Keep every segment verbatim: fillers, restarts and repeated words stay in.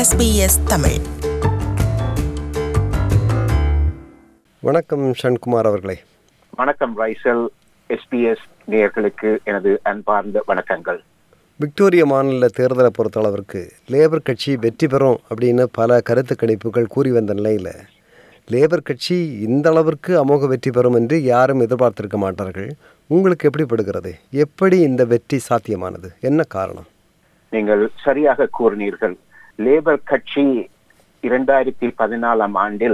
S B S Tamil. வணக்கம் ஷண்குமார் அவர்களே. வணக்கம் ரைசல். எஸ்பிஎஸ் நேயர்களுக்கு எனது அன்பார்ந்த வணக்கங்கள். விக்டோரியா மாநில தேர்தலை பொறுத்தளவிற்கு லேபர் கட்சி வெற்றி பெறும் அப்படின்னு பல கருத்து கணிப்புகள் கூறி வந்த நிலையில் லேபர் கட்சி இந்த அளவிற்கு அமோக வெற்றி பெறும் என்று யாரும் எதிர்பார்த்திருக்க மாட்டார்கள். உங்களுக்கு எப்படி படுகிறது? எப்படி இந்த வெற்றி சாத்தியமானது? என்ன காரணம்? நீங்கள் சரியாக கூறினீர்கள். லேபர் கட்சி இரண்டாயிரத்தி பதினாலாம் ஆண்டில்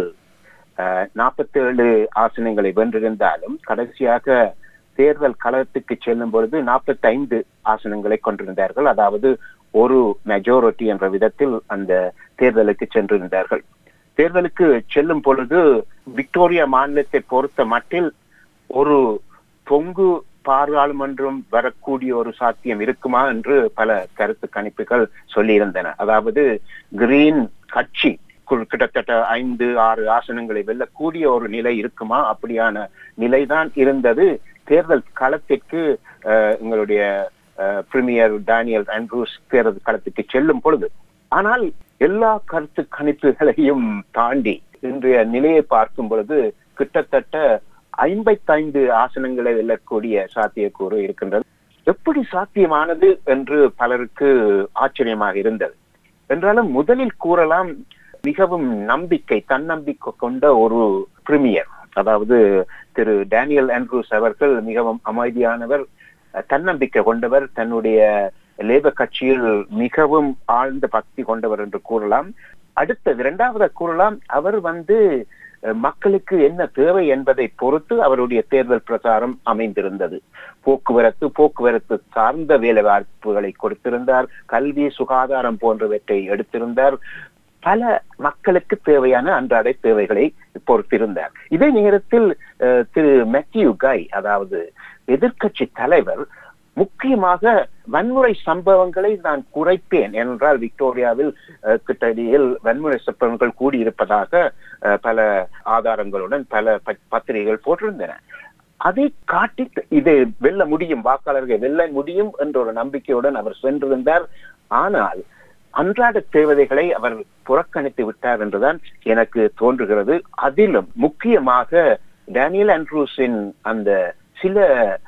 நாற்பத்தி ஏழு ஆசனங்களை வென்றிருந்தாலும் கடைசியாக தேர்தல் களத்துக்கு செல்லும் பொழுது நாற்பத்தி ஐந்து ஆசனங்களை கொண்டிருந்தார்கள். அதாவது ஒரு மெஜாரிட்டி என்ற விதத்தில் அந்த தேர்தலுக்கு சென்றிருந்தார்கள். தேர்தலுக்கு செல்லும் பொழுது விக்டோரியா மாநிலத்தை பொறுத்த மட்டில் ஒரு தொங்கு பாராளுமன்றம் வரக்கூடிய ஒரு சாத்தியம் இருக்குமா என்று பல கருத்து கணிப்புகள் சொல்லியிருந்தன. அதாவது கிரீன் கட்சி கிட்டத்தட்ட ஐந்து ஆறு ஆசனங்களை வெல்லக்கூடிய ஒரு நிலை இருக்குமா? அப்படியான நிலைதான் இருந்தது. தேர்தல் களத்திற்கு எங்களுடைய பிரீமியர் டேனியல் ஆண்ட்ரூஸ் தேர்தல் களத்துக்கு செல்லும் பொழுது, ஆனால் எல்லா கருத்து கணிப்புகளையும் தாண்டி இன்றைய நிலையை பார்க்கும் பொழுது கிட்டத்தட்ட ஐம்பத்தி ஐந்து ஆசனங்களை வெல்லக்கூடிய சாத்தியக்கூறு இருக்கின்றது. எப்படி சாத்தியமானது என்று பலருக்கு ஆச்சரியமாக இருந்தது. என்றாலும் முதலில் கூறலாம், மிகவும் நம்பிக்கை தன்னம்பிக்கை கொண்ட ஒரு பிரீமியர், அதாவது திரு டேனியல் ஆண்ட்ரூஸ் அவர்கள் மிகவும் அமைதியானவர், தன்னம்பிக்கை கொண்டவர், தன்னுடைய லேபர் கட்சியில் மிகவும் ஆழ்ந்த பக்தி கொண்டவர் என்று கூறலாம். அடுத்த இரண்டாவது கூறலாம், அவர் வந்து மக்களுக்கு என்ன தேவை என்பதை பொறுத்து அவருடைய தேர்தல் பிரச்சாரம் அமைந்திருந்தது. போக்குவரத்து போக்குவரத்து சார்ந்த வேலை வாய்ப்புகளை கொடுத்திருந்தார், கல்வி சுகாதாரம் போன்றவற்றை எடுத்திருந்தார், பல மக்களுக்கு தேவையான அன்றாட தேவைகளை பொறுத்திருந்தார். இதே நேரத்தில் திரு மேத்யூ கை, அதாவது எதிர்கட்சி தலைவர், முக்கியமாக வன்முறை சம்பவங்களை நான் குறைப்பேன் என்றால் விக்டோரியாவில் கிட்டடியில் வன்முறை சம்பவங்கள் கூடியிருப்பதாக பல ஆதாரங்களுடன் பல பத்திரிகைகள் போட்டிருந்தன. அதை காட்டி இதை வெல்ல முடியும், வாக்காளர்கள் வெல்ல முடியும் என்ற ஒரு நம்பிக்கையுடன் அவர் சென்றிருந்தார். ஆனால் அன்றாட தேவைகளை அவர் புறக்கணித்து விட்டார் என்றுதான் எனக்கு தோன்றுகிறது. அதிலும் முக்கியமாக டேனியல் ஆண்ட்ரூஸின் அந்த சில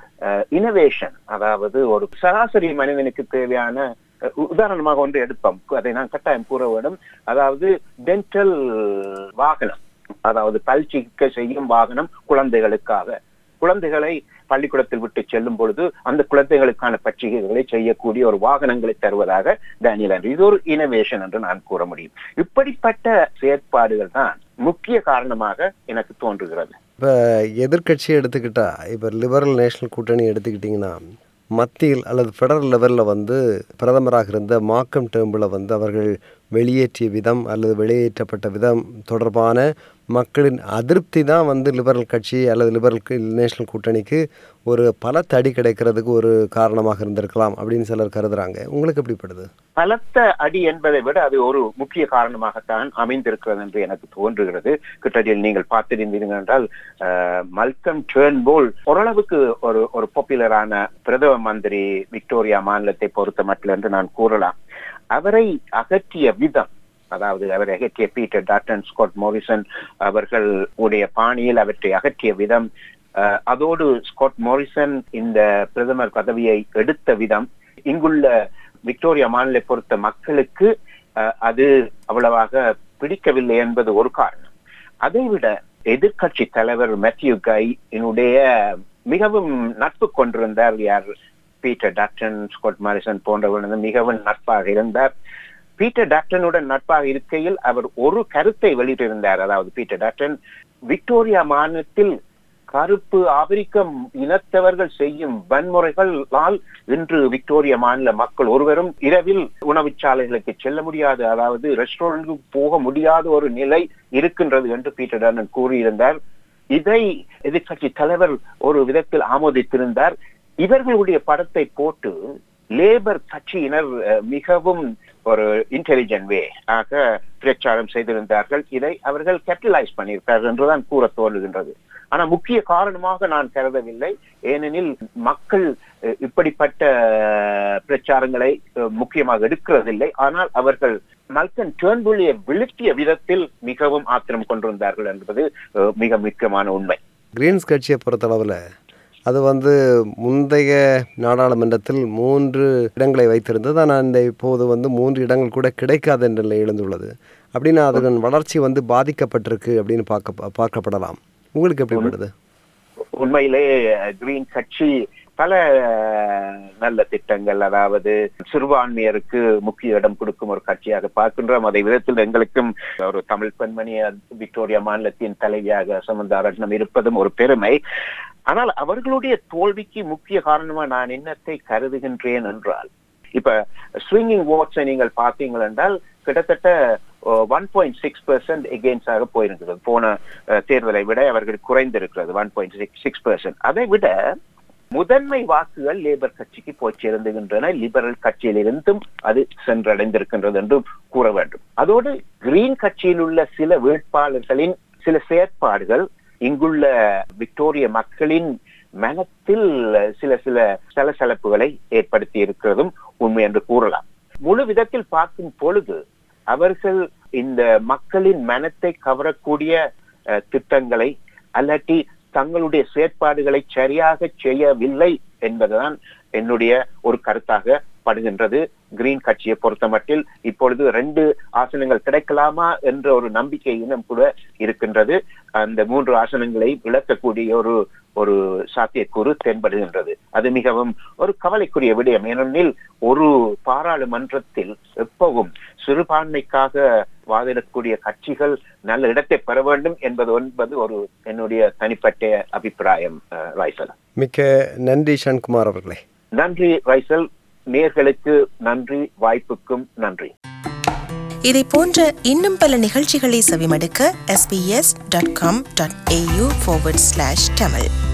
இனோவேஷன், அதாவது ஒரு சராசரி மனிதனுக்கு தேவையான, உதாரணமாக ஒன்று எடுப்போம், அதை நான் கட்டாயம் கூற வேண்டும். அதாவது டென்டல் வாகனம், அதாவது பல் சிகிச்சை செய்யும் வாகனம் குழந்தைகளுக்காக, குழந்தைகளை பள்ளிக்கூடத்தில் விட்டு செல்லும் பொழுது அந்த குழந்தைகளுக்கான பட்சிகைகளை செய்யக்கூடிய ஒரு வாகனங்களை தருவதாக டேனியல் ஆண்ட்ரூஸ், இது ஒரு இனோவேஷன் என்று நான் கூற முடியும். இப்படிப்பட்ட செயற்பாடுகள் தான் முக்கிய காரணமாக எனக்கு தோன்றுகிறது. இப்போ எதிர்கட்சியை எடுத்துக்கிட்டா, இப்போ லிபரல் நேஷனல் கூட்டணி எடுத்துக்கிட்டிங்கன்னா, மத்தியில் அல்லது ஃபெடரல் லெவலில் வந்து பிரதமராக இருந்த மார்க்கம் டேர்ம்பிளை வந்து அவர்கள் வெளியேற்றிய விதம் அல்லது வெளியேற்றப்பட்ட விதம் தொடர்பான மக்களின் அதிருப்தி தான் வந்து லிபரல் கட்சி அல்லது லிபரல் நேஷனல் கூட்டணிக்கு ஒரு பல தடி கிடைக்கிறதுக்கு ஒரு காரணமாக இருந்திருக்கலாம் அப்படின்னு சிலர் கருதுறாங்க. உங்களுக்கு எப்படிப்படுது? பலத்த அடி என்பதை விட அது ஒரு முக்கிய காரணமாகத்தான் அமைந்திருக்கிறது என்று எனக்கு தோன்றுகிறது. கிட்டத்தட்ட நீங்கள் பார்த்திருந்தீர்கள் என்றால் மல்கம் டேர்ன்போல் ஓரளவுக்கு ஒரு ஒரு பாப்புலரான பிரதம மந்திரி விக்டோரியா மாநிலத்தை பொறுத்த மட்டும் என்று நான் கூறலாம். அவரை அகற்றிய விதம், அதாவது அவரை அகற்றிய பீட்டர் டாட்டன், ஸ்காட் மோரிசன் அவர்கள் உடைய பாணியில் அவற்றை அகற்றிய விதம், அதோடு ஸ்காட் மோரிசன் இந்த பிரதமர் பதவியை எடுத்த விதம், இங்குள்ள விக்டோரியா மாநிலத்தை பொறுத்த மக்களுக்கு அது அவ்வளவாக பிடிக்கவில்லை என்பது ஒரு காரணம். அதைவிட எதிர்கட்சி தலைவர் மேத்யூ கை என்னுடைய மிகவும் நட்பு கொண்டிருந்தார். யார்? பீட்டர் டாட்டன், ஸ்காட் மாரிசன் போன்றவர்கள் மிகவும் நட்பாக இருந்தார். பீட்டர் டாக்டனுடன் நட்பாக இருக்கையில் அவர் ஒரு கருத்தை வெளியிட்டிருந்தார். அதாவது பீட்டர் டாக்டன், விக்டோரியா மாநிலத்தில் கருப்பு ஆப்பிரிக்க இனத்தவர்கள் செய்யும் வன்முறைகளால் இன்று விக்டோரியா மாநில மக்கள் ஒருவரும் இரவில் உணவுச்சாலைகளுக்கு செல்ல முடியாது, அதாவது ரெஸ்டாரண்ட்டுக்கு போக முடியாத ஒரு நிலை இருக்கின்றது என்று பீட்டர் டாட்டன் கூறியிருந்தார். இதை எதிர்கட்சி தலைவர் ஒரு விதத்தில் ஆமோதித்திருந்தார். இவர்களுடைய படத்தை போட்டு லேபர் கட்சியினர் மிகவும் ஒரு இன்டெலிஜென்ட் வே ஆக பிரச்சாரம் செய்திருந்தார்கள். இதை அவர்கள் கேபிட்டலைஸ் பண்ணியிருக்கிறார்கள் என்றுதான் கூற தோன்றுகின்றது. ஆனா முக்கிய காரணமாக நான் கருதவில்லை. ஏனெனில் மக்கள் இப்படிப்பட்ட பிரச்சாரங்களை முக்கியமாக எடுக்கிறதில்லை. ஆனால் அவர்கள் மல்கன் டேர்ன்புல்லியை வீழ்த்திய விதத்தில் மிகவும் ஆத்திரம் கொண்டிருந்தார்கள் என்பது மிக முக்கியமான உண்மை. கிரீன்ஸ் கட்சியை பொறுத்தளவில் அது வந்து முந்தைய நாடாளுமன்றத்தில் மூன்று இடங்களை வைத்திருந்தது. ஆனால் இந்த இப்போது வந்து மூன்று இடங்கள் கூட கிடைக்காத என்ற நிலை எழுந்துள்ளது. அப்படின்னா அதன் வளர்ச்சி வந்து பாதிக்கப்பட்டிருக்கு அப்படின்னு பார்க்க பார்க்கப்படலாம். உங்களுக்கு எப்படி படுது? உண்மையிலே கிரீன் கட்சி பல நல்ல திட்டங்கள், அதாவது சிறுபான்மையருக்கு முக்கிய இடம் கொடுக்கும் ஒரு கட்சியாக பார்க்கின்றோம். அதே விதத்தில் எங்களுக்கும் ஒரு தமிழ் பெண்மணி விக்டோரியா மாநிலத்தின் தலைவியாக சமந்தா ரட்னம் இருப்பதும் ஒரு பெருமை. ஆனால் அவர்களுடைய தோல்விக்கு முக்கிய காரணமா நான் என்னத்தை கருதுகின்றேன் என்றால், இப்ப ஸ்விங்கிங் ஓட்ஸை நீங்கள் பார்த்தீங்கள் என்றால் கிட்டத்தட்ட ஒன் பாயிண்ட் சிக்ஸ் பெர்சென்ட் எகெயின்ஸ்டாக போயிருக்கிறது. போன தேர்தலை விட அவர்கள் குறைந்திருக்கிறது one point six six percent. அதை விட முதன்மை வாக்குகள் லேபர் கட்சிக்கு போய் சேர்ந்துகின்றன. லிபரல் கட்சியிலிருந்தும் அது சென்றடைந்திருக்கின்றது என்று கூற வேண்டும். அதோடு கிரீன் கட்சியில் உள்ள சில வேட்பாளர்களின் சில செயற்பாடுகள் இங்குள்ள விக்டோரிய மக்களின் மனத்தில் சில சில சலசலப்புகளை ஏற்படுத்தி இருக்கிறதும் உண்மை என்று கூறலாம். முழு விதத்தில் பார்க்கும் பொழுது அவர்கள் இந்த மக்களின் மனத்தை கவரக்கூடிய திட்டங்களை அல்லாட்டி தங்களுடைய செயற்பாடுகளை சரியாக செய்யவில்லை என்பதுதான் என்னுடைய ஒரு கருத்தாக படுகின்றது. கிரீன் கட்சியை பொறுத்த மட்டில் இப்பொழுது ரெண்டு ஆசனங்கள் கிடைக்கலாமா என்ற ஒரு நம்பிக்கை இன்னும் கூட இருக்கின்றது. அந்த மூன்று ஆசனங்களை இழக்கக்கூடிய ஒரு ஒரு சாத்தியக்கூறு தென்படுகின்றது. அது மிகவும் ஒரு கவலைக்குரிய விடயம். ஏனெனில் ஒரு பாராளுமன்றத்தில் எப்பவும் சிறுபான்மைக்காக வாதிடக்கூடிய கட்சிகள் நல்ல இடத்தை பெற வேண்டும் என்பது என்பது ஒரு என்னுடைய தனிப்பட்ட அபிப்பிராயம். ரைசல், மிக்க நன்றி சண்குமார் அவர்களே. நன்றி ரைசல். நேர்களுக்கு நன்றி, வாய்ப்புக்கும் நன்றி. இதை போன்ற இன்னும் பல நிகழ்ச்சிகளை செவிமடுக்க S B S dot com dot A U forward slash Tamil